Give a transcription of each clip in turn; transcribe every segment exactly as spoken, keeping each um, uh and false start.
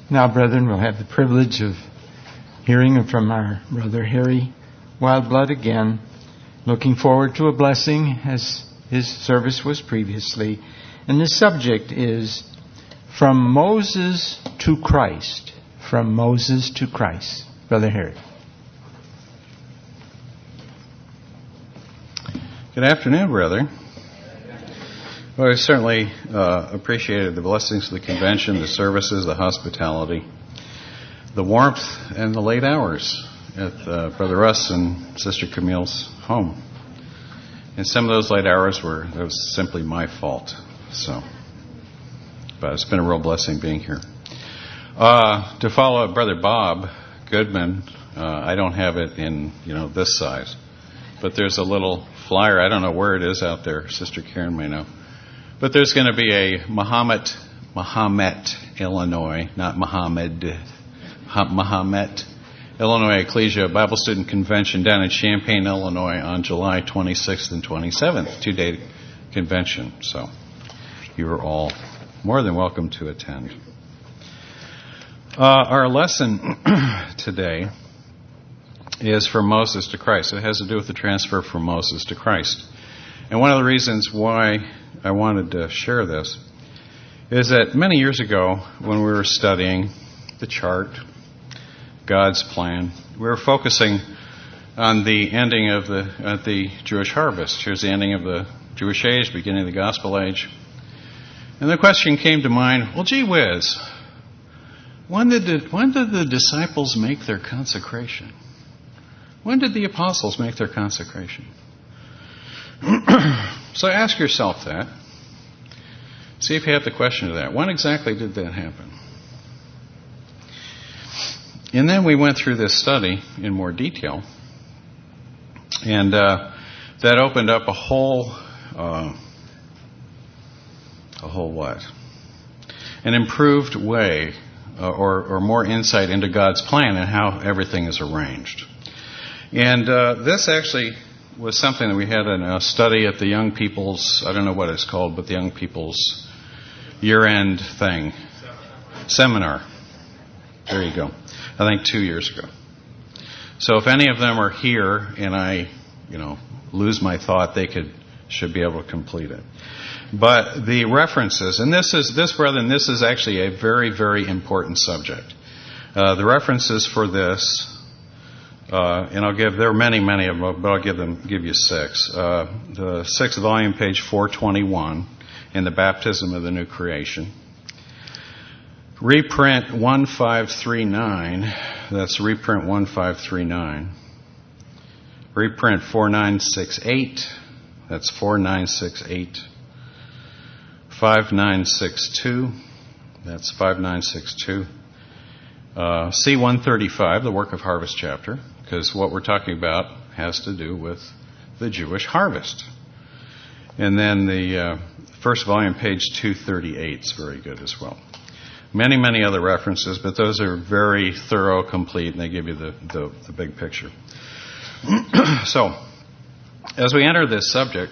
Now, brethren, we'll have the privilege of hearing from our brother Harry Wildblood again. Looking forward to a blessing as his service was previously. And the subject is From Moses to Christ. From Moses to Christ. Brother Harry. Good afternoon, brother. Well, I certainly uh, appreciated the blessings of the convention, the services, the hospitality, the warmth, and the late hours at uh, Brother Russ and Sister Camille's home. And some of those late hours were, that was simply my fault. So, but it's been a real blessing being here. Uh, to follow up Brother Bob Goodman, uh, I don't have it in, you know, this size. But there's a little flyer. I don't know where it is out there. Sister Karen may know. But there's going to be a Mahomet, Mahomet, Illinois, not Muhammad, Mahomet, Illinois Ecclesia Bible Student Convention down in Champaign, Illinois on July twenty-sixth and twenty-seventh, two-day convention. So you're all more than welcome to attend. Uh, our lesson today is from Moses to Christ. It has to do with the transfer from Moses to Christ. And one of the reasons why I wanted to share this is that many years ago when we were studying the chart, God's plan, we were focusing on the ending of the uh, the Jewish harvest. Here's the ending of the Jewish age, beginning of the gospel age. And the question came to mind, well, gee whiz, when did the, when did the disciples make their consecration? When did the apostles make their consecration? So ask yourself that. See if you have the question to that. When exactly did that happen? And then we went through this study in more detail. And uh, that opened up a whole, uh, a whole what? An improved way uh, or, or more insight into God's plan and how everything is arranged. And uh, this actually was something that we had in a study at the Young People's, I don't know what it's called, but the Young People's year-end thing. Seminar. There you go. I think two years ago. So if any of them are here and I, you know, lose my thought, they could should be able to complete it. But the references, and this is, this, brethren, this is actually a very, very important subject. Uh, the references for this, Uh, and I'll give, there are many, many of them, but I'll give them, give you six. Uh, the sixth volume, page four twenty-one, in the Baptism of the New Creation. Reprint one five three nine, that's reprint one five three nine. Reprint four nine six eight, that's four nine six eight. five nine six two, that's five nine six two. Uh, C one thirty-five, the Work of Harvest chapter, because what we're talking about has to do with the Jewish harvest. And then the uh, first volume, page two thirty-eight, is very good as well. Many, many other references, but those are very thorough, complete, and they give you the, the, the big picture. So, as we enter this subject,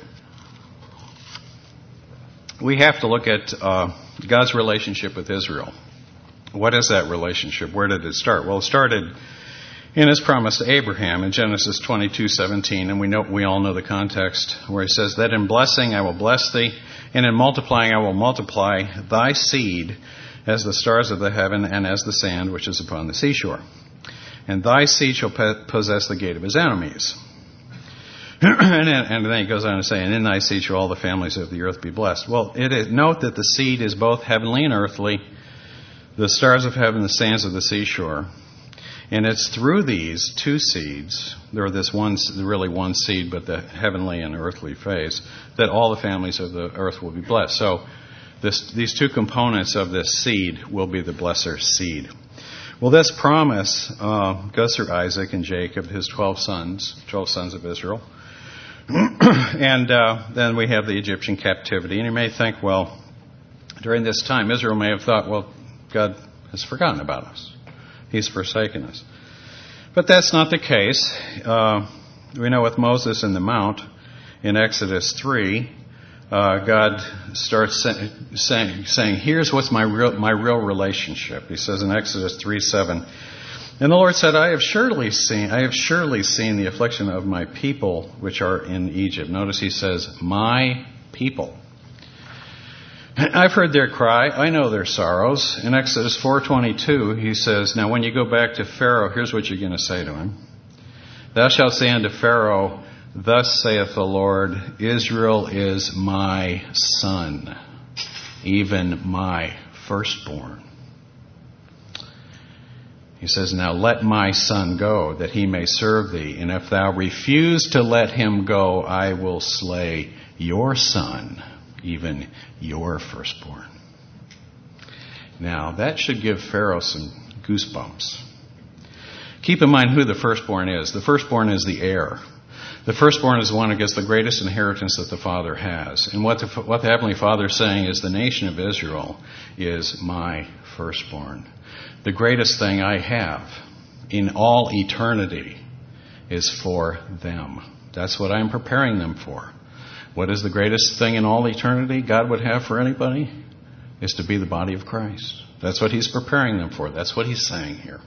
we have to look at uh, God's relationship with Israel. What is that relationship? Where did it start? Well, it started in His promise to Abraham in Genesis twenty-two seventeen, and we know we all know the context where He says that in blessing I will bless thee, and in multiplying I will multiply thy seed as the stars of the heaven and as the sand which is upon the seashore. And thy seed shall possess the gate of his enemies. and, then, and then He goes on to say, and in thy seed shall all the families of the earth be blessed. Well, it is, note that the seed is both heavenly and earthly, the stars of heaven, the sands of the seashore. And it's through these two seeds, there are this one, really one seed, but the heavenly and earthly phase, that all the families of the earth will be blessed. So this, these two components of this seed will be the blesser's seed. Well, this promise uh, goes through Isaac and Jacob, his twelve sons, twelve sons of Israel. and uh, then we have the Egyptian captivity. And you may think, well, during this time, Israel may have thought, well, God has forgotten about us. He's forsaken us. But that's not the case. Uh, we know with Moses in the Mount in Exodus three, uh, God starts say, saying, saying, here's what's my real, my real relationship. He says in Exodus three seven, and the Lord said, I have surely seen, I have surely seen the affliction of my people which are in Egypt. Notice he says, my people. I've heard their cry. I know their sorrows. In Exodus four twenty-two, he says, now when you go back to Pharaoh, here's what you're going to say to him. Thou shalt say unto Pharaoh, thus saith the Lord, Israel is my son, even my firstborn. He says, now let my son go, that he may serve thee. And if thou refuse to let him go, I will slay your son, even your firstborn. Now, that should give Pharaoh some goosebumps. Keep in mind who the firstborn is. The firstborn is the heir. The firstborn is the one who gets the greatest inheritance that the Father has. And what the, what the Heavenly Father is saying is the nation of Israel is my firstborn. The greatest thing I have in all eternity is for them. That's what I'm preparing them for. What is the greatest thing in all eternity God would have for anybody? Is to be the body of Christ. That's what He's preparing them for. That's what He's saying here.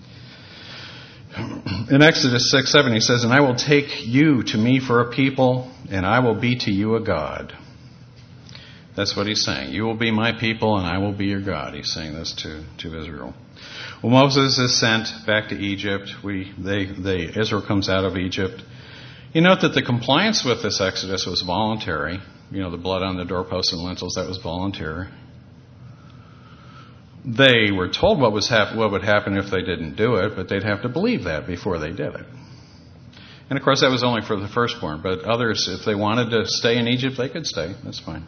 In Exodus six seven, He says, and I will take you to me for a people, and I will be to you a God. That's what He's saying. You will be my people, and I will be your God. He's saying this to, to Israel. Well, Moses is sent back to Egypt. We, they, they, Israel comes out of Egypt. You note that the compliance with this exodus was voluntary. You know, the blood on the doorposts and lintels, that was voluntary. They were told what was hap- what would happen if they didn't do it, but they'd have to believe that before they did it. And of course, that was only for the firstborn. But others, if they wanted to stay in Egypt, they could stay. That's fine.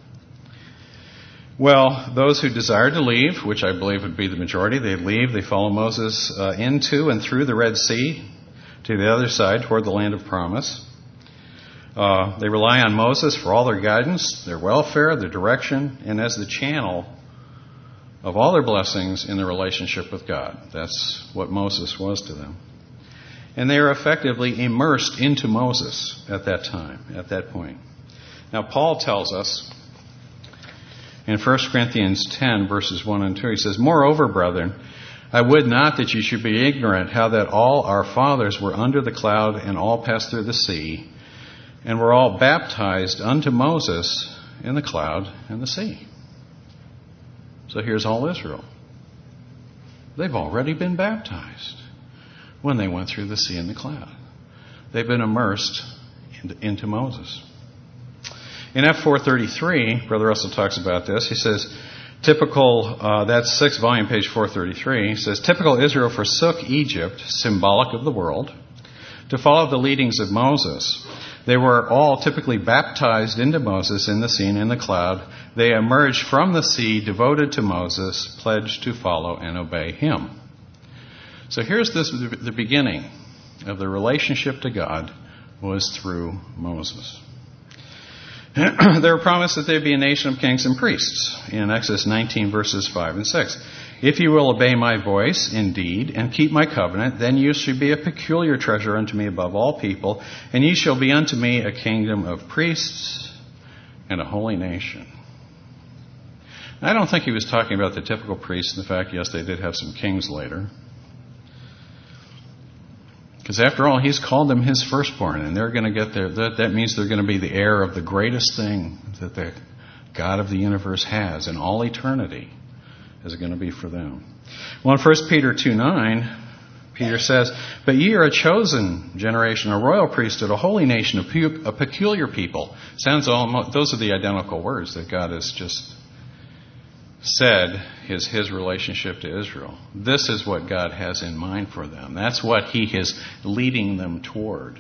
Well, those who desired to leave, which I believe would be the majority, they leave. They follow Moses uh, into and through the Red Sea to the other side toward the land of promise. Uh, they rely on Moses for all their guidance, their welfare, their direction, and as the channel of all their blessings in their relationship with God. That's what Moses was to them. And they are effectively immersed into Moses at that time, at that point. Now, Paul tells us in First Corinthians ten, verses one and two, he says, moreover, brethren, I would not that you should be ignorant how that all our fathers were under the cloud and all passed through the sea, and were all baptized unto Moses in the cloud and the sea. So here's all Israel. They've already been baptized when they went through the sea and the cloud. They've been immersed into, into Moses. In F four thirty-three, Brother Russell talks about this. He says, typical, uh, that's sixth volume, page four thirty-three. He says, typical Israel forsook Egypt, symbolic of the world, to follow the leadings of Moses. They were all typically baptized into Moses in the sea and in the cloud. They emerged from the sea, devoted to Moses, pledged to follow and obey him. So here's this, the beginning of the relationship to God was through Moses. They were promised that they'd be a nation of kings and priests in Exodus nineteen, verses five and six. If you will obey my voice, indeed, and keep my covenant, then you shall be a peculiar treasure unto me above all people, and ye shall be unto me a kingdom of priests and a holy nation. I don't think he was talking about the typical priests. In fact, yes, they did have some kings later. Because after all, he's called them his firstborn, and they're going to get there. That, that means they're going to be the heir of the greatest thing that the God of the universe has in all eternity is going to be for them. Well, in First Peter two nine, Peter says, but ye are a chosen generation, a royal priesthood, a holy nation, a, pu- a peculiar people. Sounds almost, those are the identical words that God has just said is his relationship to Israel. This is what God has in mind for them. That's what he is leading them toward.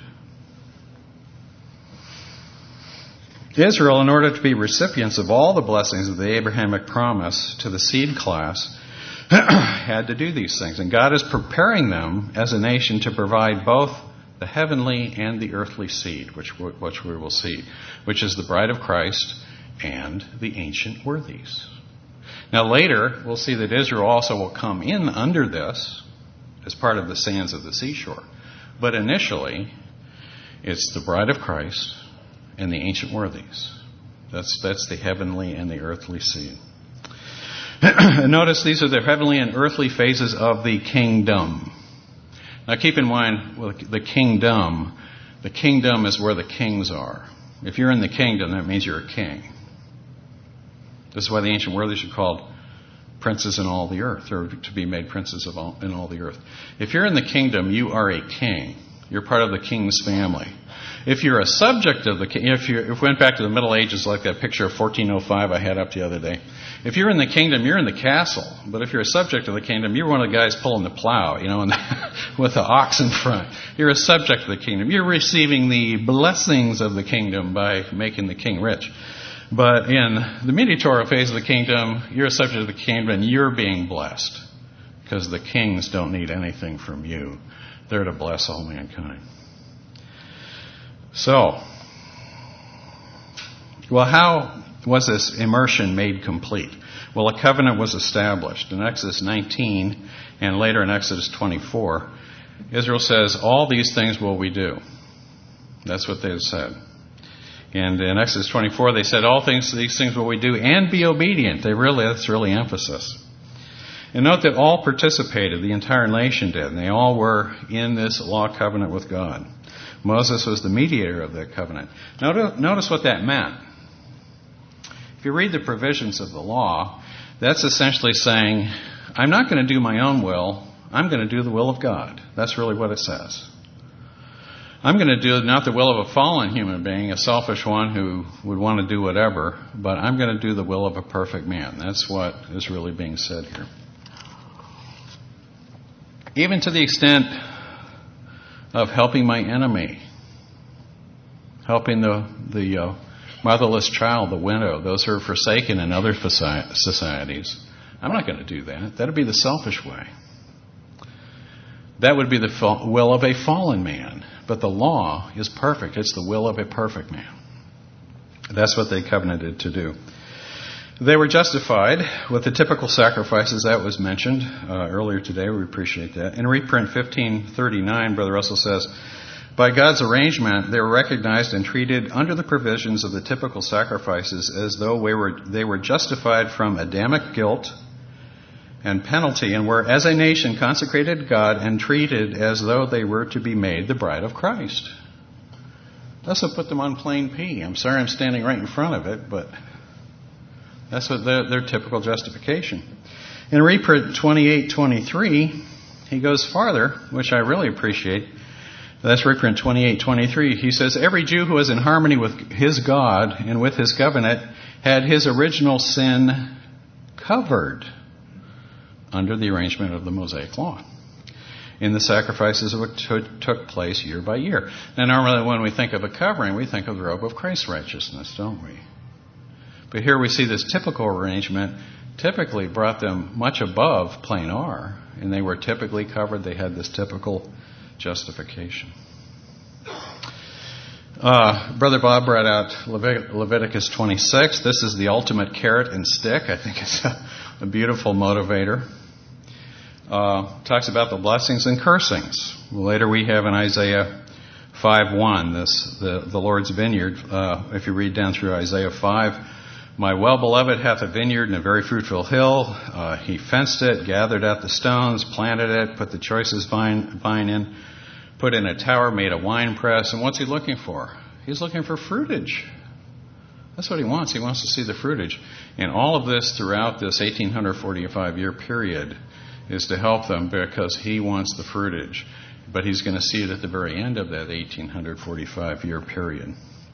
Israel, in order to be recipients of all the blessings of the Abrahamic promise to the seed class, had to do these things. And God is preparing them as a nation to provide both the heavenly and the earthly seed, which, which we will see, which is the bride of Christ and the ancient worthies. Now later, we'll see that Israel also will come in under this as part of the sands of the seashore. But initially, it's the bride of Christ and the ancient worthies. That's that's the heavenly and the earthly seed. Notice these are the heavenly and earthly phases of the kingdom. Now keep in mind, well, the kingdom, the kingdom is where the kings are. If you're in the kingdom, that means you're a king. This is why the ancient world are called princes in all the earth, or to be made princes of all, in all the earth. If you're in the kingdom, you are a king. You're part of the king's family. If you're a subject of the king, if you if we went back to the Middle Ages, like that picture of fourteen oh five I had up the other day, if you're in the kingdom, you're in the castle. But if you're a subject of the kingdom, you're one of the guys pulling the plow, you know, and with the ox in front. You're a subject of the kingdom. You're receiving the blessings of the kingdom by making the king rich. But in the mediatorial phase of the kingdom, you're a subject of the kingdom and you're being blessed because the kings don't need anything from you. They're to bless all mankind. So, well, how was this immersion made complete? Well, a covenant was established. In Exodus nineteen and later in Exodus twenty-four, Israel says, all these things will we do. That's what they had said. And in Exodus twenty-four, they said, all things, these things will we do and be obedient. They really, that's really emphasis. And note that all participated, the entire nation did, and they all were in this law covenant with God. Moses was the mediator of that covenant. Notice what that meant. If you read the provisions of the law, that's essentially saying, I'm not going to do my own will, I'm going to do the will of God. That's really what it says. I'm going to do not the will of a fallen human being, a selfish one who would want to do whatever, but I'm going to do the will of a perfect man. That's what is really being said here. Even to the extent of helping my enemy, helping the the uh, motherless child, the widow, those who are forsaken in other societies. I'm not going to do that. That would be the selfish way. That would be the fa- will of a fallen man. But the law is perfect. It's the will of a perfect man. That's what they covenanted to do. They were justified with the typical sacrifices that was mentioned uh, earlier today. We appreciate that. In reprint fifteen thirty-nine, Brother Russell says, by God's arrangement, they were recognized and treated under the provisions of the typical sacrifices as though they were, they were justified from Adamic guilt and penalty, and were as a nation consecrated to God and treated as though they were to be made the bride of Christ. That's what put them on plain P. I'm sorry I'm standing right in front of it, but that's what their, their typical justification. In reprint twenty-eight twenty-three, he goes farther, which I really appreciate. That's reprint twenty-eight twenty-three. He says, every Jew who was in harmony with his God and with his covenant had his original sin covered under the arrangement of the Mosaic Law in the sacrifices which took place year by year. Now, normally when we think of a covering, we think of the robe of Christ's righteousness, don't we? But here we see this typical arrangement typically brought them much above plain R, and they were typically covered. They had this typical justification. Uh, Brother Bob brought out Levit- Leviticus twenty-six. This is the ultimate carrot and stick. I think it's a, a beautiful motivator. Uh, talks about the blessings and cursings. Later we have in Isaiah five one, this the, the Lord's vineyard. Uh, if you read down through Isaiah five, my well-beloved hath a vineyard and a very fruitful hill. Uh, he fenced it, gathered out the stones, planted it, put the choicest vine, vine in, put in a tower, made a wine press. And what's he looking for? He's looking for fruitage. That's what he wants. He wants to see the fruitage. And all of this throughout this eighteen forty-five year period is to help them because he wants the fruitage. But he's going to see it at the very end of that eighteen forty-five year period.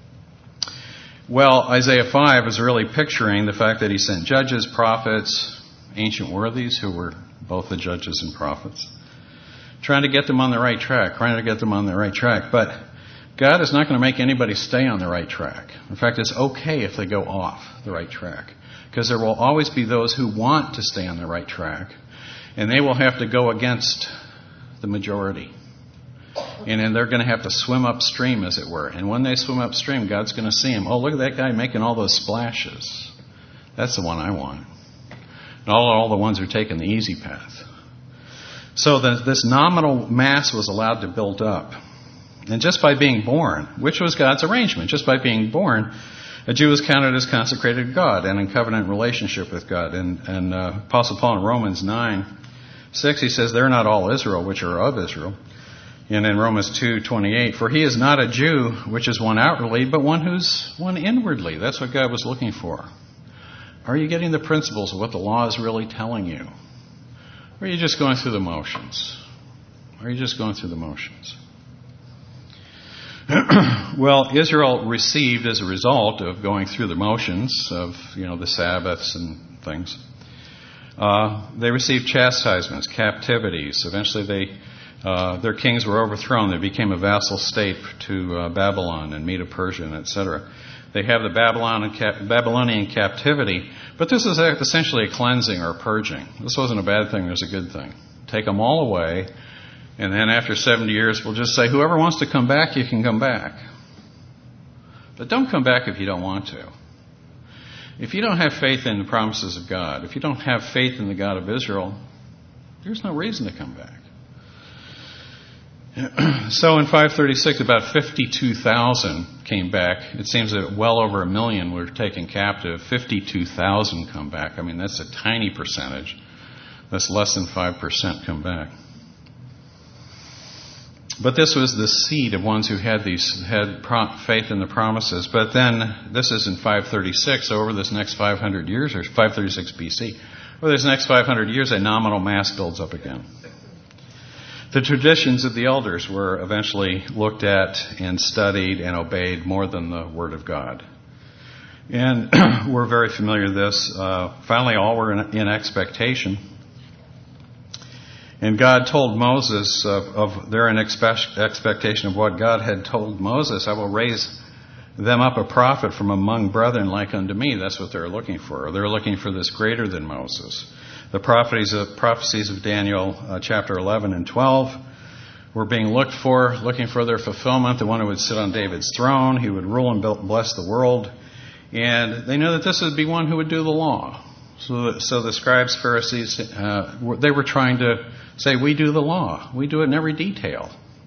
Well, Isaiah five is really picturing the fact that he sent judges, prophets, ancient worthies who were both the judges and prophets, trying to get them on the right track, trying to get them on the right track. But God is not going to make anybody stay on the right track. In fact, it's okay if they go off the right track, because there will always be those who want to stay on the right track, and they will have to go against the majority. And then they're going to have to swim upstream, as it were. And when they swim upstream, God's going to see them. Oh, look at that guy making all those splashes. That's the one I want. And all, all the ones who are taking the easy path. So the, this nominal mass was allowed to build up. And just by being born, which was God's arrangement, just by being born, A Jew is counted as consecrated to God and in covenant relationship with God. And, and uh, Apostle Paul in Romans nine six, he says, "They're not all Israel, which are of Israel." And in Romans two twenty-eight, "For he is not a Jew, which is one outwardly, but one who's one inwardly." That's what God was looking for. Are you getting the principles of what the law is really telling you? Or are you just going through the motions? Or are you just going through the motions? Well, Israel received, as a result of going through the motions of, you know, the Sabbaths and things, uh, they received chastisements, captivities. Eventually, they uh, their kings were overthrown. They became a vassal state to uh, Babylon and Medo-Persia, et cetera. They have the Babylon cap- Babylonian captivity, but this is essentially a cleansing or a purging. This wasn't a bad thing. It was a good thing. Take them all away. And then after seventy years, we'll just say, whoever wants to come back, you can come back. But don't come back if you don't want to. If you don't have faith in the promises of God, if you don't have faith in the God of Israel, there's no reason to come back. So in five thirty-six, about fifty-two thousand came back. It seems that well over a million were taken captive. fifty-two thousand come back. I mean, that's a tiny percentage. That's less than five percent come back. But this was the seed of ones who had these had pro- faith in the promises. But then, this is in five thirty-six, so over this next five hundred years, or five thirty-six B C, over this next five hundred years, a nominal mass builds up again. The traditions of the elders were eventually looked at and studied and obeyed more than the Word of God. And we're very familiar with this. Uh, finally, all were in, in expectation. And God told Moses of, of they're in expe- expectation of what God had told Moses. "I will raise them up a prophet from among brethren like unto me." That's what they're looking for. They're looking for this greater than Moses. The prophecies of, prophecies of Daniel uh, chapter eleven and twelve were being looked for, looking for their fulfillment. The one who would sit on David's throne, he would rule and bless the world. And they knew that this would be one who would do the law. So, so the scribes, Pharisees, uh, they were trying to say, we do the law. We do it in every detail.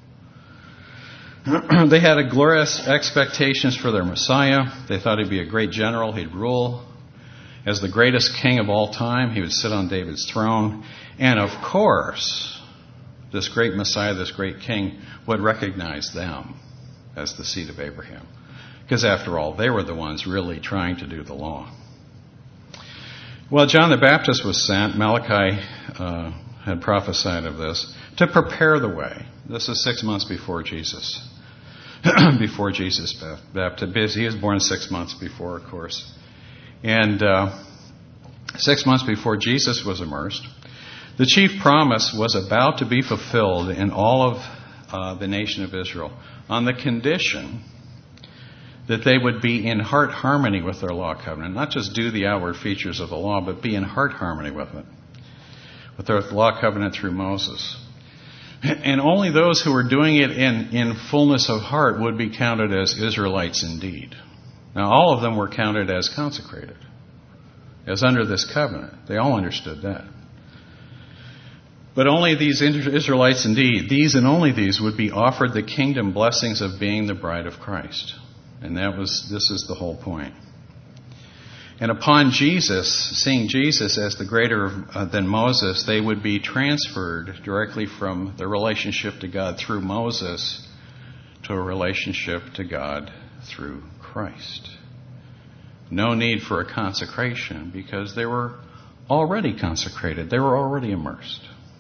They had a glorious expectations for their Messiah. They thought he'd be a great general. He'd rule as the greatest king of all time. He would sit on David's throne. And of course, this great Messiah, this great king, would recognize them as the seed of Abraham. Because after all, they were the ones really trying to do the law. Well, John the Baptist was sent. Malachi uh, had prophesied of this to prepare the way. This is six months before Jesus. before Jesus baptized. He was born six months before, of course. And uh, six months before Jesus was immersed, the chief promise was about to be fulfilled in all of uh, the nation of Israel on the condition that they would be in heart harmony with their law covenant. Not just do the outward features of the law, but be in heart harmony with it. With their law covenant through Moses. And only those who were doing it in, in fullness of heart would be counted as Israelites indeed. Now, all of them were counted as consecrated, as under this covenant. They all understood that. But only these Israelites indeed, these and only these, would be offered the kingdom blessings of being the bride of Christ. And that was, this is the whole point. And upon Jesus, seeing Jesus as the greater uh, than Moses, they would be transferred directly from their relationship to God through Moses to a relationship to God through Christ. No need for a consecration because they were already consecrated. They were already immersed.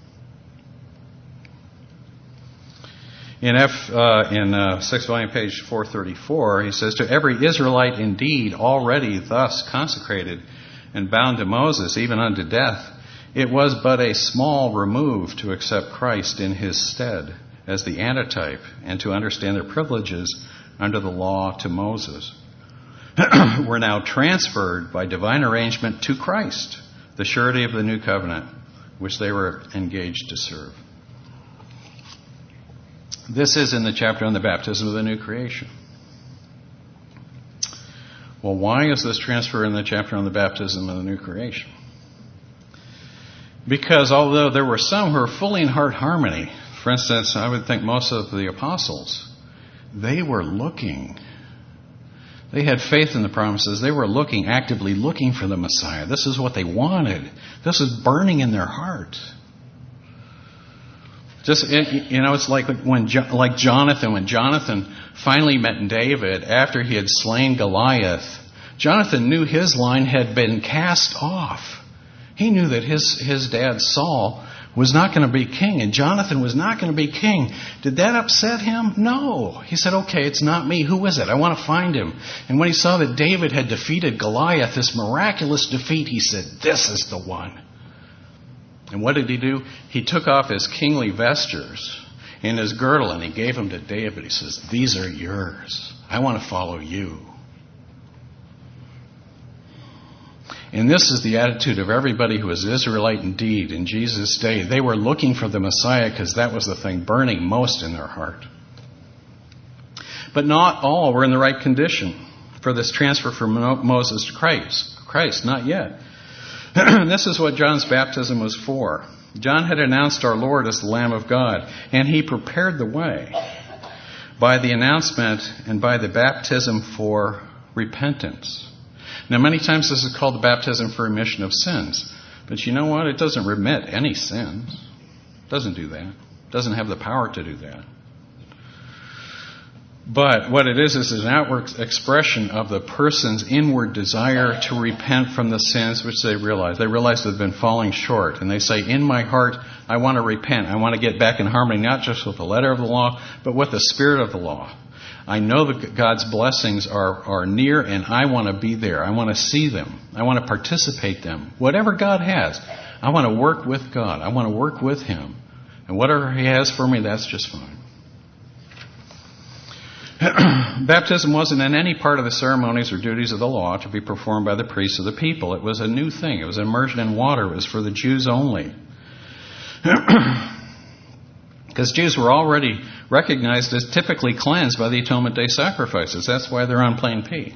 In F uh, in uh, sixth volume, page four thirty-four, he says, "To every Israelite indeed already thus consecrated and bound to Moses, even unto death, it was but a small remove to accept Christ in his stead as the antitype and to understand their privileges under the law to Moses. Were now transferred by divine arrangement to Christ, the surety of the new covenant, which they were engaged to serve." This is in the chapter on the baptism of the new creation. Well, why is this transfer in the chapter on the baptism of the new creation? Because although there were some who were fully in heart harmony, for instance, I would think most of the apostles, they were looking. They had faith in the promises. They were looking, actively looking for the Messiah. This is what they wanted. This is burning in their heart. Just, you know, it's like when, like Jonathan, when Jonathan finally met David after he had slain Goliath, Jonathan knew his line had been cast off. He knew that his, his dad Saul was not going to be king, and Jonathan was not going to be king. Did that upset him? No. He said, okay, it's not me. Who is it? I want to find him. And when he saw that David had defeated Goliath, this miraculous defeat, he said, this is the one. And what did he do? He took off his kingly vestures and his girdle, and he gave them to David. He says, these are yours. I want to follow you. And this is the attitude of everybody who was Israelite indeed in Jesus' day. They were looking for the Messiah because that was the thing burning most in their heart. But not all were in the right condition for this transfer from Moses to Christ. Christ, not yet. This is what John's baptism was for. John had announced our Lord as the Lamb of God, and he prepared the way by the announcement and by the baptism for repentance. Now, many times this is called the baptism for remission of sins. But you know what? It doesn't remit any sins. It doesn't do that. It doesn't have the power to do that. But what it is is an outward expression of the person's inward desire to repent from the sins which they realize. They realize they've been falling short. And they say, in my heart, I want to repent. I want to get back in harmony, not just with the letter of the law, but with the spirit of the law. I know that God's blessings are, are near, and I want to be there. I want to see them. I want to participate them. Whatever God has, I want to work with God. I want to work with Him. And whatever He has for me, that's just fine. Baptism wasn't in any part of the ceremonies or duties of the law to be performed by the priests of the people. It was a new thing. It was immersion in water. It was for the Jews only. Because Jews were already recognized as typically cleansed by the Atonement Day sacrifices. That's why they're on Plain P.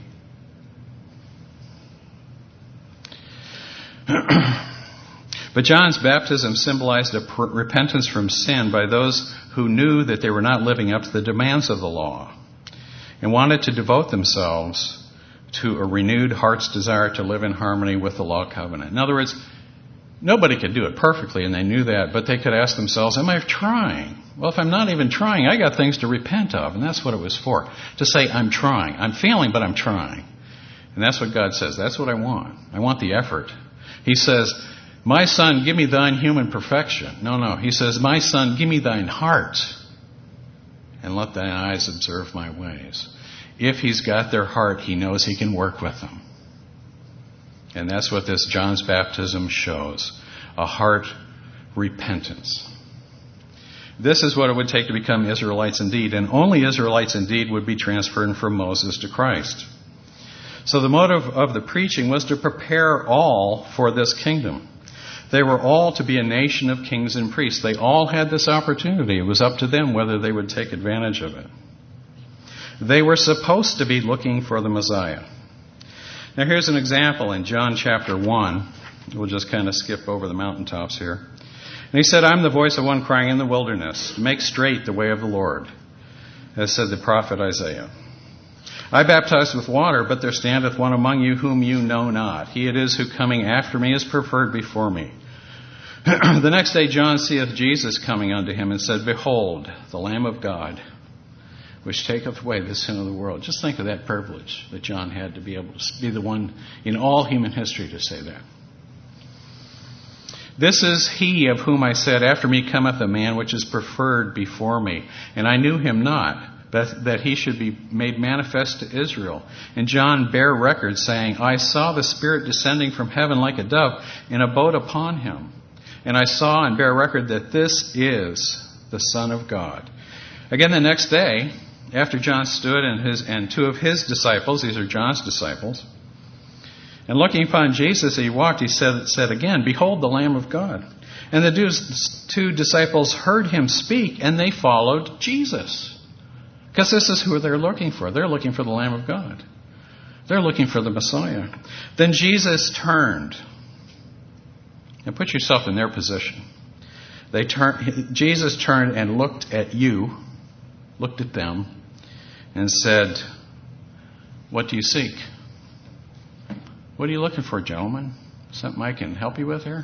But John's baptism symbolized a per- repentance from sin by those who knew that they were not living up to the demands of the law and wanted to devote themselves to a renewed heart's desire to live in harmony with the law covenant. In other words, nobody could do it perfectly, and they knew that, but they could ask themselves, am I trying? Well, if I'm not even trying, I got things to repent of, and that's what it was for. To say, I'm trying. I'm failing, but I'm trying. And that's what God says. That's what I want. I want the effort. He says, my son, give me thine human perfection. No, no. He says, my son, give me thine heart, and let thine eyes observe my ways. If he's got their heart, he knows he can work with them. And that's what this John's baptism shows. A heart repentance. This is what it would take to become Israelites indeed. And only Israelites indeed would be transferred from Moses to Christ. So the motive of the preaching was to prepare all for this kingdom. They were all to be a nation of kings and priests. They all had this opportunity. It was up to them whether they would take advantage of it. They were supposed to be looking for the Messiah. Now here's an example in John chapter one. We'll just kind of skip over the mountaintops here. And he said, I'm the voice of one crying in the wilderness, make straight the way of the Lord, as said the prophet Isaiah. I baptize with water, but there standeth one among you whom you know not. He it is who coming after me is preferred before me. The next day John seeth Jesus coming unto him and said, behold, the Lamb of God, which taketh away the sin of the world. Just think of that privilege that John had to be able to be the one in all human history to say that. This is he of whom I said, after me cometh a man which is preferred before me, and I knew him not, but that he should be made manifest to Israel. And John bare record, saying, I saw the Spirit descending from heaven like a dove, and abode upon him. And I saw and bare record that this is the Son of God. Again, the next day, after John stood and his and two of his disciples, these are John's disciples, and looking upon Jesus, he walked, he said, said again, behold the Lamb of God. And the two disciples heard him speak, and they followed Jesus. Because this is who they're looking for. They're looking for the Lamb of God. They're looking for the Messiah. Then Jesus turned. Now put yourself in their position. They turned. Jesus turned and looked at you, looked at them, and said, What do you seek? What are you looking for, gentlemen? Something I can help you with here?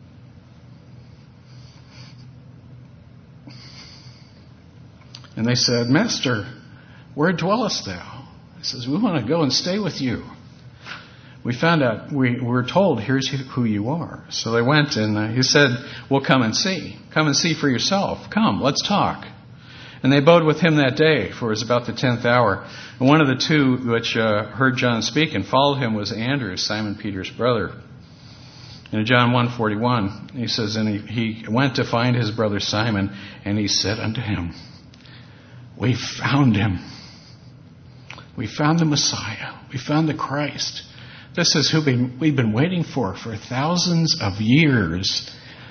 And they said, Master, where dwellest thou? He says, we want to go and stay with you. We found out, we were told, here's who you are. So they went and uh, he said, well, come and see. Come and see for yourself. Come, let's talk. And they abode with him that day, for it was about the tenth hour. And one of the two which uh, heard John speak and followed him was Andrew, Simon Peter's brother. And in John one forty-one, he says, and he, he went to find his brother Simon, and he said unto him, we found him. We found the Messiah. We found the Christ. This is who we've been waiting for for thousands of years.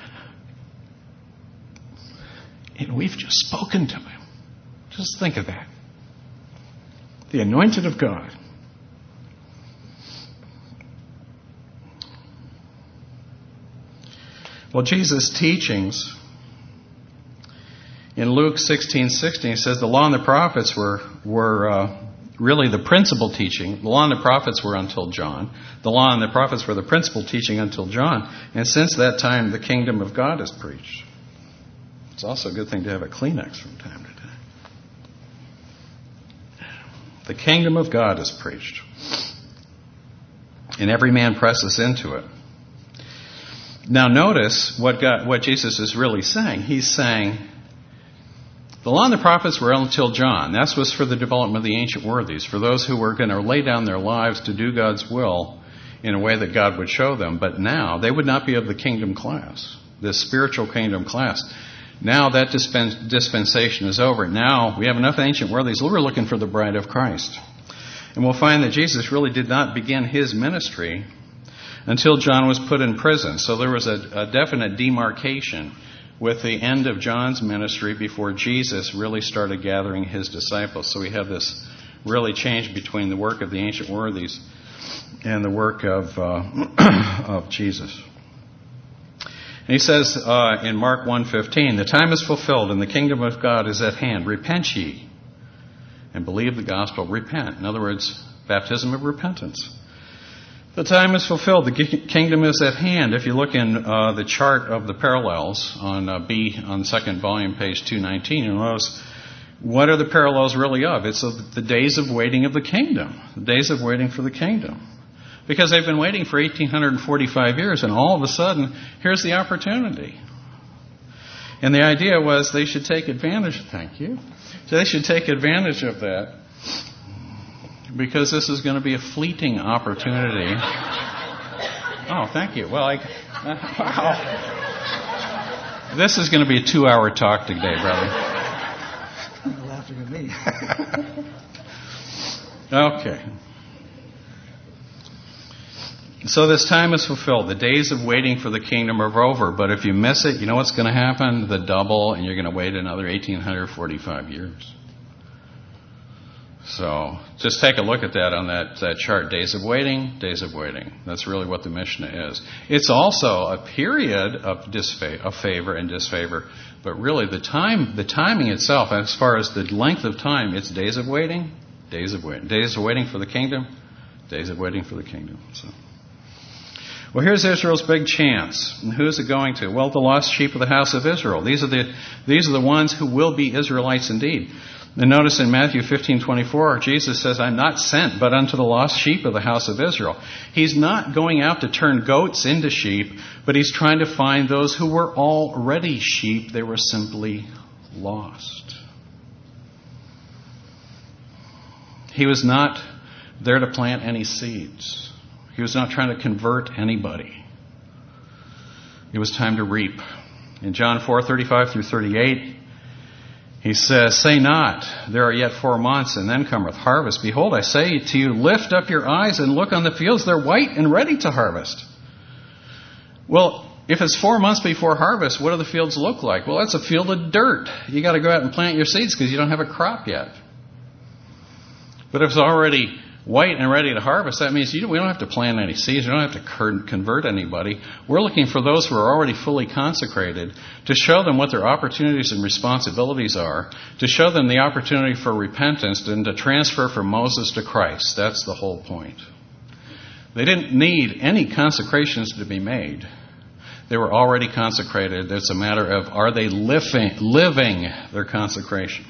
And we've just spoken to him. Just think of that. The anointed of God. Well, Jesus' teachings in Luke sixteen sixteen says the law and the prophets were were uh, really the principal teaching. The law and the prophets were until John. The law and the prophets were the principal teaching until John. And since that time, the kingdom of God is preached. It's also a good thing to have a Kleenex from time to time. The kingdom of God is preached. And every man presses into it. Now notice what God, what Jesus is really saying. He's saying, the law and the prophets were until John. That was for the development of the ancient worthies, for those who were going to lay down their lives to do God's will in a way that God would show them. But now, they would not be of the kingdom class, the spiritual kingdom class. Now that dispen- dispensation is over. Now we have enough ancient worthies. We're looking for the bride of Christ. And we'll find that Jesus really did not begin his ministry until John was put in prison. So there was a, a definite demarcation with the end of John's ministry before Jesus really started gathering his disciples. So we have this really change between the work of the ancient worthies and the work of uh, of Jesus. And he says uh, in Mark one fifteen, the time is fulfilled and the kingdom of God is at hand. Repent ye and believe the gospel. Repent. In other words, baptism of repentance. The time is fulfilled. The kingdom is at hand. If you look in uh, the chart of the parallels on uh, B, on the second volume, page two nineteen, you'll notice what are the parallels really of? It's of the days of waiting of the kingdom. The days of waiting for the kingdom. Because they've been waiting for eighteen forty-five years, and all of a sudden, here's the opportunity. And the idea was they should take advantage, thank you, they should take advantage of that. Because this is going to be a fleeting opportunity. Oh, thank you. Well, I, uh, wow. This is going to be a two-hour talk today, brother. You're laughing at me. Okay. So this time is fulfilled. The days of waiting for the kingdom are over. But if you miss it, you know what's going to happen? The double, and you're going to wait another eighteen forty-five years. So just take a look at that on that, that chart. Days of waiting, days of waiting. That's really what the Mishnah is. It's also a period of disfa- of favor and disfavor, but really the time, the timing itself, as far as the length of time, it's days of waiting, days of waiting, days of waiting for the kingdom, days of waiting for the kingdom. So, well, here's Israel's big chance. And who's it going to? Well, the lost sheep of the house of Israel. These are the these are the ones who will be Israelites indeed. And notice in Matthew fifteen twenty-four, Jesus says, I'm not sent but unto the lost sheep of the house of Israel. He's not going out to turn goats into sheep, but he's trying to find those who were already sheep. They were simply lost. He was not there to plant any seeds. He was not trying to convert anybody. It was time to reap. In John four thirty-five through thirty-eight, he says, say not, there are yet four months, and then cometh harvest. Behold, I say to you, lift up your eyes and look on the fields. They're white and ready to harvest. Well, if it's four months before harvest, what do the fields look like? Well, that's a field of dirt. You got to go out and plant your seeds because you don't have a crop yet. But if it's already white and ready to harvest, that means you, we don't have to plant any seeds. We don't have to convert anybody. We're looking for those who are already fully consecrated to show them what their opportunities and responsibilities are, to show them the opportunity for repentance and to transfer from Moses to Christ. That's the whole point. They didn't need any consecrations to be made. They were already consecrated. It's a matter of, are they living, living their consecration?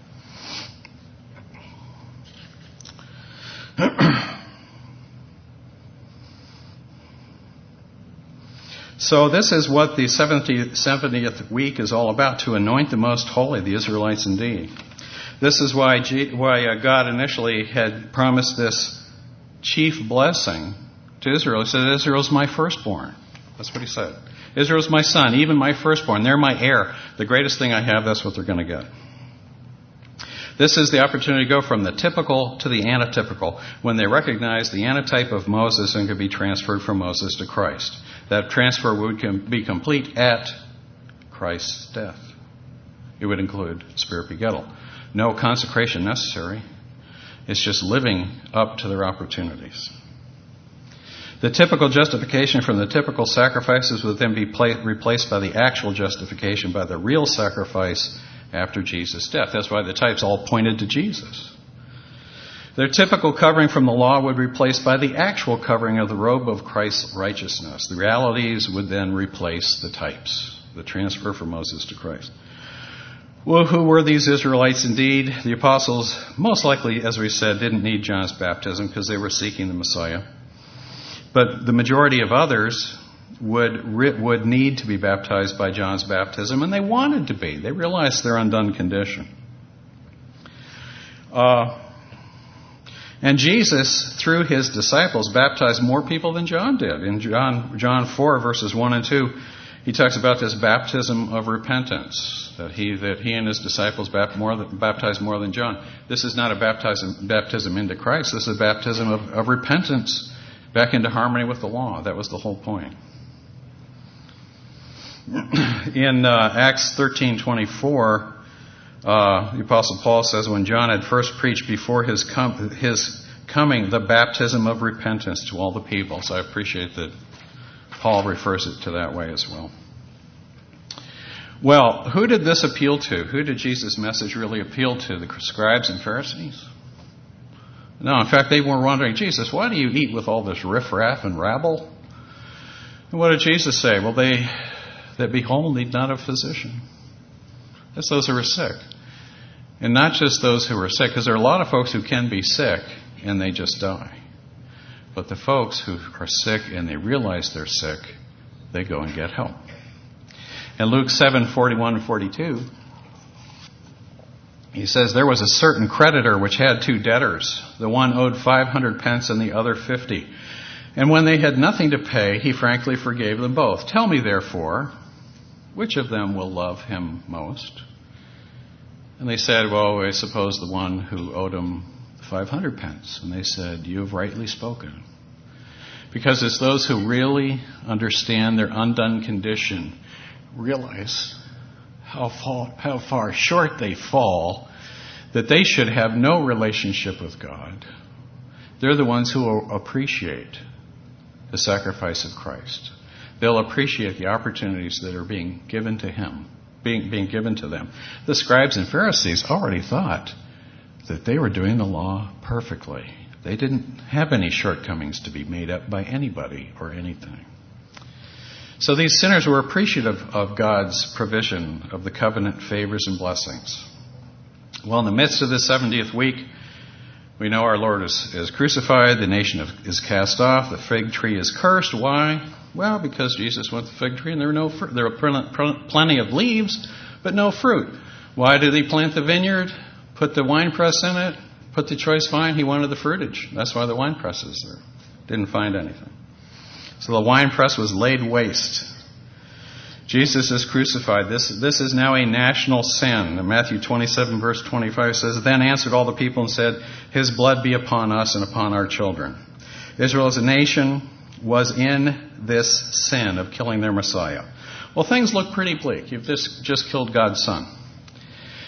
So this is what the seventieth, seventieth week is all about, to anoint the most holy, the Israelites indeed. This is why, G, why uh, God initially had promised this chief blessing to Israel. He said, Israel's my firstborn. That's what he said. Israel's my son, even my firstborn. They're my heir. The greatest thing I have, that's what they're going to get. This is the opportunity to go from the typical to the antitypical, when they recognize the antitype of Moses and could be transferred from Moses to Christ. That transfer would be complete at Christ's death. It would include spirit begettal. No consecration necessary. It's just living up to their opportunities. The typical justification from the typical sacrifices would then be pla- replaced by the actual justification, by the real sacrifice after Jesus' death. That's why the types all pointed to Jesus. Their typical covering from the law would be replaced by the actual covering of the robe of Christ's righteousness. The realities would then replace the types, the transfer from Moses to Christ. Well, who were these Israelites indeed? The apostles, most likely, as we said, didn't need John's baptism because they were seeking the Messiah. But the majority of others would would need to be baptized by John's baptism, and they wanted to be. They realized their undone condition. Uh, and Jesus, through his disciples, baptized more people than John did. In John John four, verses one and two, he talks about this baptism of repentance, that he that he and his disciples baptized more than John. This is not a baptism, baptism into Christ. This is a baptism of, of repentance, back into harmony with the law. That was the whole point. In uh, Acts thirteen twenty-four, uh, the Apostle Paul says, when John had first preached before his, com- his coming the baptism of repentance to all the people. So I appreciate that Paul refers it to that way as well. Well, who did this appeal to? Who did Jesus' message really appeal to? The scribes and Pharisees? No, in fact, they were wondering, Jesus, why do you eat with all this riffraff and rabble? And what did Jesus say? Well, they that be whole need not a physician. That's those who are sick. And not just those who are sick, because there are a lot of folks who can be sick and they just die. But the folks who are sick and they realize they're sick, they go and get help. In Luke seven forty-one and forty-two, he says, there was a certain creditor which had two debtors. The one owed five hundred pence and the other fifty. And when they had nothing to pay, he frankly forgave them both. Tell me, therefore, which of them will love him most? And they said, well, I suppose the one who owed him five hundred pence. And they said, you have rightly spoken. Because it's those who really understand their undone condition, realize how far, how far short they fall, that they should have no relationship with God. They're the ones who will appreciate the sacrifice of Christ. They'll appreciate the opportunities that are being given to him, being, being given to them. The scribes and Pharisees already thought that they were doing the law perfectly. They didn't have any shortcomings to be made up by anybody or anything. So these sinners were appreciative of God's provision of the covenant favors and blessings. Well, in the midst of the seventieth week, we know our Lord is, is crucified, the nation is cast off, the fig tree is cursed. Why? Well, because Jesus went to the fig tree and there were no fr- there were plenty of leaves, but no fruit. Why did he plant the vineyard, put the winepress in it, put the choice vine? He wanted the fruitage. That's why the winepress is there. Didn't find anything. So the winepress was laid waste. Jesus is crucified. This, this is now a national sin. And Matthew twenty-seven, verse twenty-five says, then answered all the people and said, his blood be upon us and upon our children. Israel as a nation was in this sin of killing their Messiah. Well, things look pretty bleak. You've just, just killed God's son.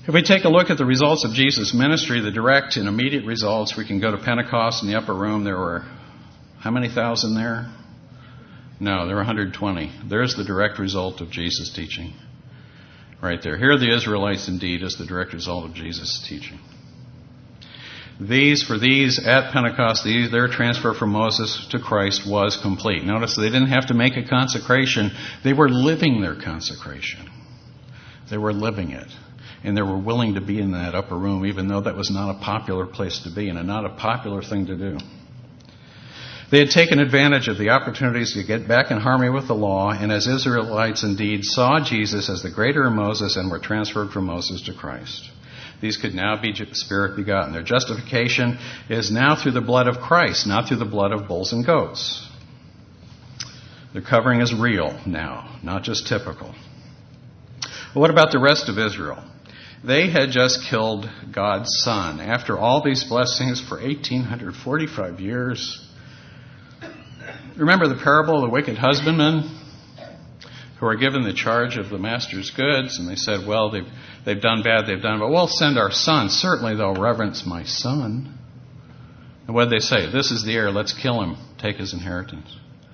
If we take a look at the results of Jesus' ministry, the direct and immediate results, we can go to Pentecost in the upper room. There were, how many thousand there? No, there were one hundred twenty. There's the direct result of Jesus' teaching. Right there. Here are the Israelites indeed as the direct result of Jesus' teaching. These, for these at Pentecost, these, their transfer from Moses to Christ was complete. Notice they didn't have to make a consecration. They were living their consecration. They were living it. And they were willing to be in that upper room, even though that was not a popular place to be in and not a popular thing to do. They had taken advantage of the opportunities to get back in harmony with the law, and as Israelites indeed saw Jesus as the greater Moses and were transferred from Moses to Christ. These could now be Spirit begotten. Their justification is now through the blood of Christ, not through the blood of bulls and goats. Their covering is real now, not just typical. Well, what about the rest of Israel? They had just killed God's Son. After all these blessings for eighteen forty-five years. Remember the parable of the wicked husbandmen who are given the charge of the master's goods, and they said, well, they've, they've done bad, they've done, but we'll send our son. Certainly they'll reverence my son. And what did they say? This is the heir, let's kill him, take his inheritance.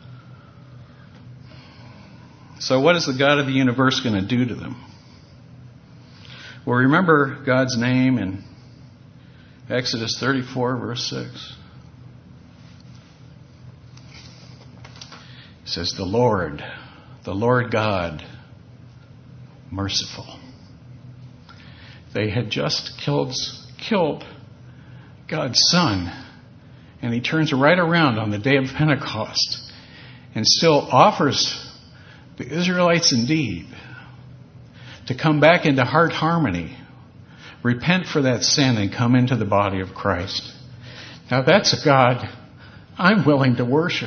So what is the God of the universe going to do to them? Well, remember God's name in Exodus thirty-four, verse six. It says, the Lord, the Lord God, merciful. They had just killed, killed God's Son, and He turns right around on the day of Pentecost and still offers the Israelites indeed to come back into heart harmony, repent for that sin, and come into the body of Christ. Now that's a God I'm willing to worship.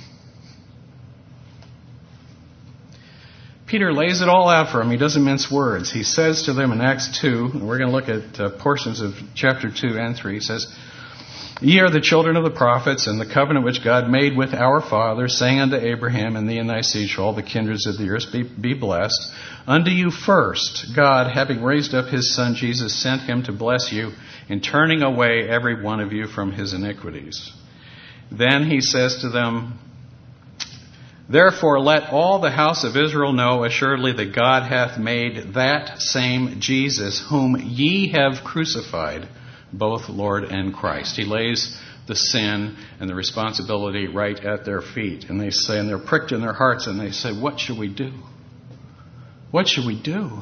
Peter lays it all out for them. He doesn't mince words. He says to them in Acts two, and we're going to look at uh, portions of chapter two and three, he says, Ye are the children of the prophets, and the covenant which God made with our fathers, saying unto Abraham, and thee and thy seed shall all the kindreds of the earth be, be blessed. Unto you first, God, having raised up his Son Jesus, sent him to bless you, in turning away every one of you from his iniquities. Then he says to them, Therefore let all the house of Israel know assuredly that God hath made that same Jesus, whom ye have crucified, both Lord and Christ. He lays the sin and the responsibility right at their feet. And they say, and they're pricked in their hearts, and they say, what should we do? What should we do?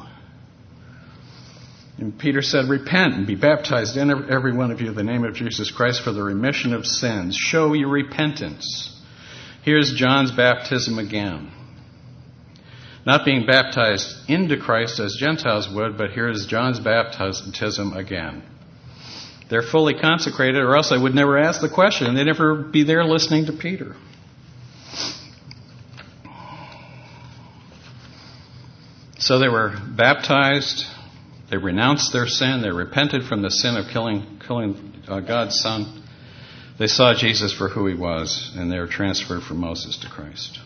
And Peter said, repent and be baptized in every one of you in the name of Jesus Christ for the remission of sins. Show your repentance. Here's John's baptism again. Not being baptized into Christ as Gentiles would, but here's John's baptism again. They're fully consecrated, or else I would never ask the question. They'd never be there listening to Peter. So they were baptized. They renounced their sin. They repented from the sin of killing, killing uh, God's Son. They saw Jesus for who he was, and they were transferred from Moses to Christ.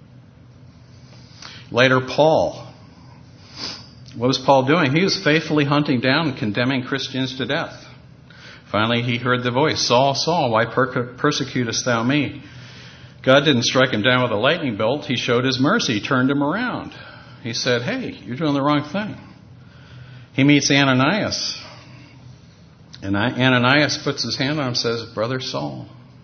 Later, Paul. What was Paul doing? He was faithfully hunting down and condemning Christians to death. Finally, he heard the voice, Saul, Saul, why per- persecutest thou me? God didn't strike him down with a lightning bolt. He showed his mercy. He turned him around. He said, hey, you're doing the wrong thing. He meets Ananias. And Ananias puts his hand on him and says, Brother Saul.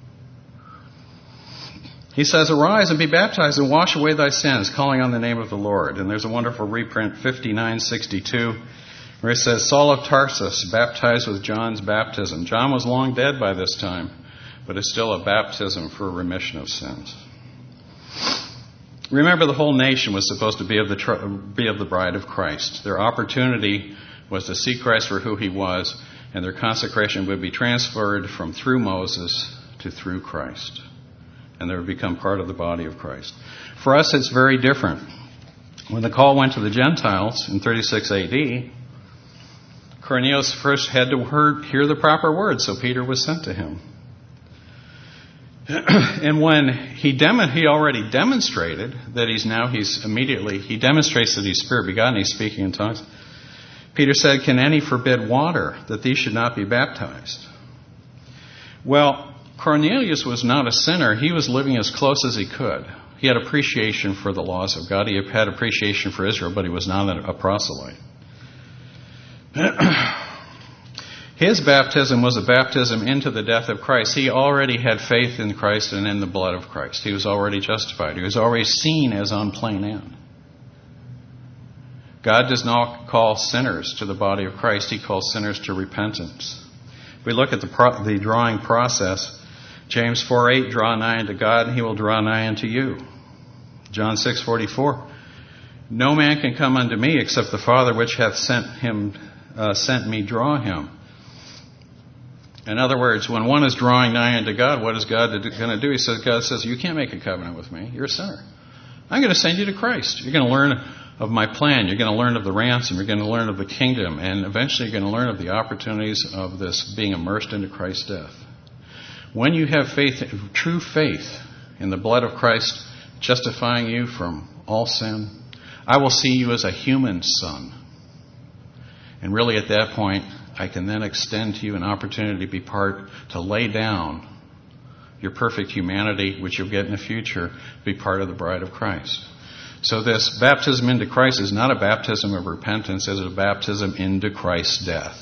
He says, arise and be baptized and wash away thy sins, calling on the name of the Lord. And there's a wonderful reprint, fifty-nine sixty-two, where it says, Saul of Tarsus, baptized with John's baptism. John was long dead by this time, but it's still a baptism for remission of sins. Remember, the whole nation was supposed to be of the be of the bride of Christ. Their opportunity was to see Christ for who he was, and their consecration would be transferred from through Moses to through Christ. And they would become part of the body of Christ. For us, it's very different. When the call went to the Gentiles in thirty-six A D, Cornelius first had to hear the proper words, so Peter was sent to him. And when he dem- he already demonstrated that he's now, he's immediately, he demonstrates that he's Spirit begotten, he's speaking in tongues. Peter said, "Can any forbid water, that these should not be baptized?" Well, Cornelius was not a sinner. He was living as close as he could. He had appreciation for the laws of God. He had appreciation for Israel, but he was not a proselyte. His baptism was a baptism into the death of Christ. He already had faith in Christ and in the blood of Christ. He was already justified. He was already seen as on plain end. God does not call sinners to the body of Christ. He calls sinners to repentance. If we look at the, pro- the drawing process, James four eight, draw nigh unto God, and he will draw nigh unto you. John six forty-four, no man can come unto me except the Father which hath sent him, uh, sent me draw him. In other words, when one is drawing nigh unto God, what is God going to do? He says, God says, you can't make a covenant with me. You're a sinner. I'm going to send you to Christ. You're going to learn of my plan. You're going to learn of the ransom. You're going to learn of the kingdom. And eventually you're going to learn of the opportunities of this being immersed into Christ's death. When you have faith, true faith in the blood of Christ, justifying you from all sin, I will see you as a human son. And really at that point, I can then extend to you an opportunity to be part, to lay down your perfect humanity, which you'll get in the future, be part of the bride of Christ. So this baptism into Christ is not a baptism of repentance, it is a baptism into Christ's death.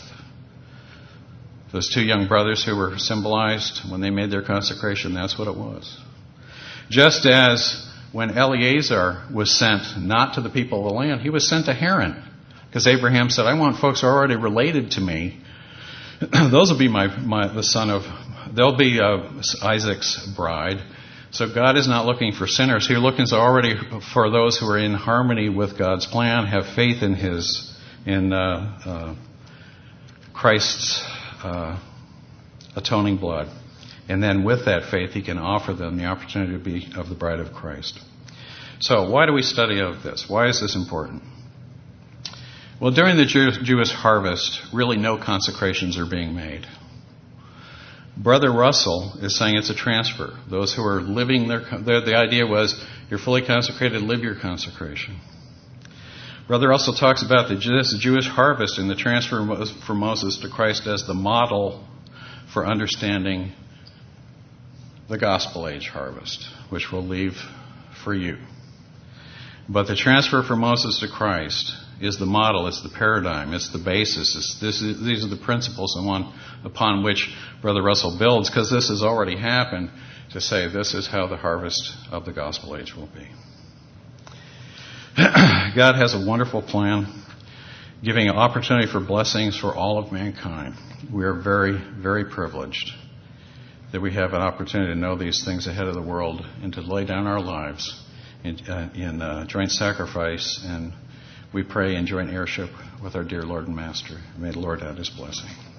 Those two young brothers who were symbolized when they made their consecration, that's what it was. Just as when Eleazar was sent not to the people of the land, he was sent to Haran. Because Abraham said, I want folks who are already related to me. Those will be my, my the son of, they'll be uh, Isaac's bride. So God is not looking for sinners. He's looking already for those who are in harmony with God's plan, have faith in His, in uh, uh, Christ's uh, atoning blood. And then with that faith, He can offer them the opportunity to be of the bride of Christ. So why do we study of this? Why is this important? Well, during the Jew- Jewish harvest, really no consecrations are being made. Brother Russell is saying it's a transfer. Those who are living their, their, the idea was, you're fully consecrated, live your consecration. Brother Russell talks about the this Jewish harvest and the transfer from Moses to Christ as the model for understanding the gospel age harvest, which we'll leave for you. But the transfer from Moses to Christ is the model, it's the paradigm, it's the basis. It's, this is, these are the principles on, upon which Brother Russell builds, because this has already happened, to say this is how the harvest of the gospel age will be. God has a wonderful plan, giving an opportunity for blessings for all of mankind. We are very, very privileged that we have an opportunity to know these things ahead of the world and to lay down our lives in, uh, in uh, joint sacrifice, and we pray in joint heirship with our dear Lord and Master. May the Lord add His blessing.